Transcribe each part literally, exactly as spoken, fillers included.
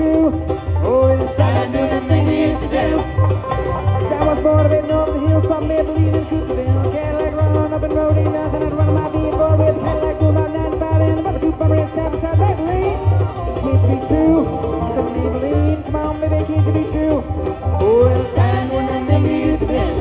true. Oh, it's starting doing the thing we used to do. I was born a bit over the hill, saw Maybelline and Cooperville. Cadillac run up and road, ain't nothing I'd run my beat for with. Cadillac go about ninety-five and about a two bumper and side beside Maybelline. Can't you be true? So Maybelline, come on baby, can't you be true? Oh, it's starting doing the thing we used to do.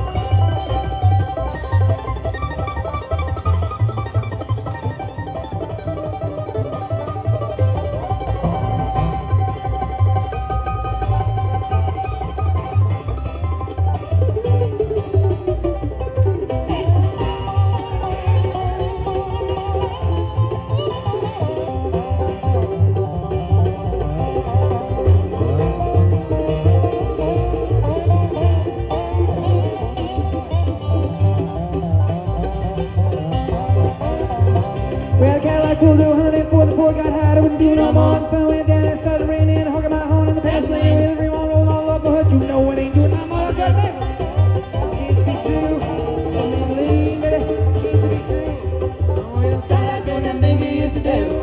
Well, Cadillac pulled to a hundred for the Ford got hot, I wouldn't do no more. The sun went down and started raining, honking my horn in the past lane. With everyone rolling all up the hood, you know it ain't doing no more. Good baby, can't you be true? So Maybelline, baby, can't you be true? Oh, you don't start out doing them things you used to do.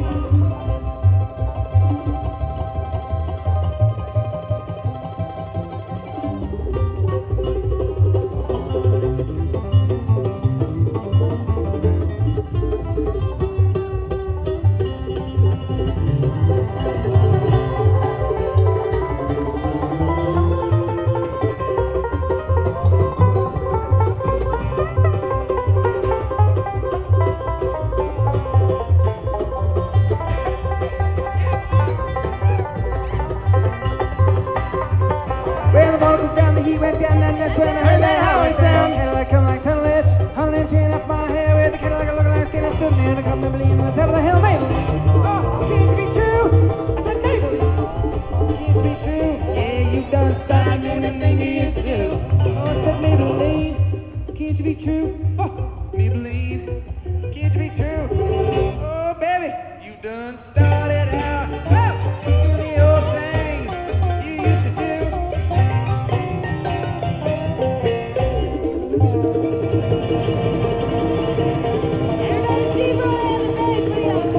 Well, the ball goes down, the heat went down, and that's when I heard that highway sound. Cadillac come like tunnel it, one hundred ten off my hair with the Cadillac looking like skin and stood near to come Maybelline on the top of the hill, Maybelline. Oh, can't you be true? I said Maybelline. Can't you be true? Yeah, you done started doing them things you used to do. Oh, I said Maybelline. Can't you be true? Oh, Maybelline. Can't you be true? Oh, baby, you done started out. Oh, doing the old things you used to do. Everybody see Brian in the face, what do y'all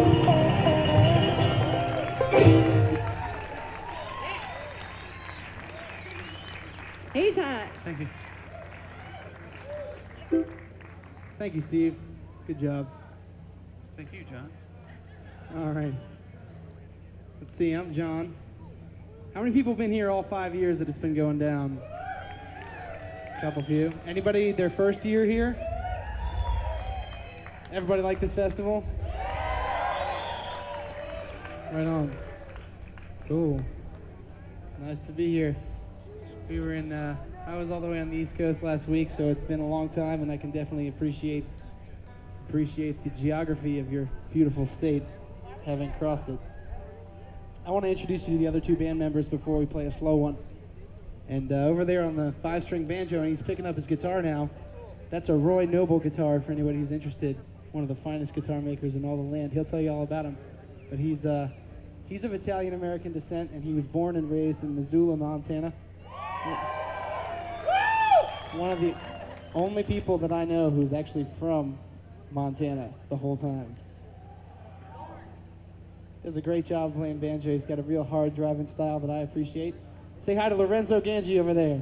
think? He's hot. Thank you. Thank you, Steve. Good job. Thank you, John. All right. Let's see, I'm John. How many people have been here all five years that it's been going down? Couple few. Anybody their first year here? Everybody like this festival? Right on. Cool. It's nice to be here. We were in, uh, I was all the way on the East Coast last week, so it's been a long time, and I can definitely appreciate appreciate the geography of your beautiful state, having crossed it. I want to introduce you to the other two band members before we play a slow one. And uh, over there on the five-string banjo, and he's picking up his guitar now. That's a Roy Noble guitar for anybody who's interested. One of the finest guitar makers in all the land. He'll tell you all about him. But he's uh, he's of Italian-American descent, and he was born and raised in Missoula, Montana. One of the only people that I know who's actually from Montana the whole time. Does a great job playing banjo. He's got a real hard driving style that I appreciate. Say hi to Lorenzo Gangi over there.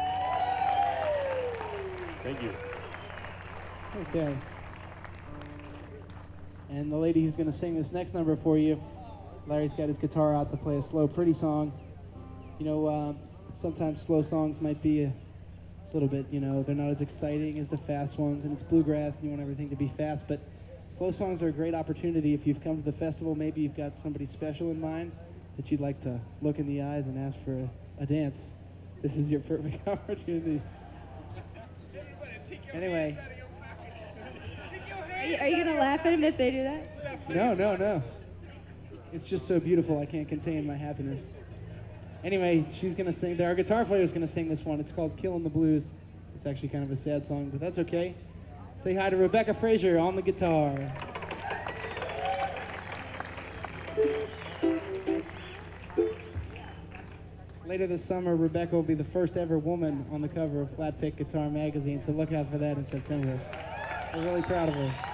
Thank you. Okay. And the lady who's going to sing this next number for you, Larry's got his guitar out to play a slow, pretty song. You know, uh, sometimes slow songs might be a little bit, you know, they're not as exciting as the fast ones, and it's bluegrass, and you want everything to be fast, but slow songs are a great opportunity. If you've come to the festival, maybe you've got somebody special in mind that you'd like to look in the eyes and ask for a, a dance. This is your perfect opportunity. Anyway. Are you, are you gonna laugh at him if they do that? No, no, no. It's just so beautiful, I can't contain my happiness. Anyway, she's gonna sing, our guitar player is gonna sing this one. It's called Killin' the Blues. It's actually kind of a sad song, but that's okay. Say hi to Rebecca Frazier on the guitar. Later this summer, Rebecca will be the first ever woman on the cover of Flat Pick Guitar Magazine, so look out for that in September. We're really proud of her.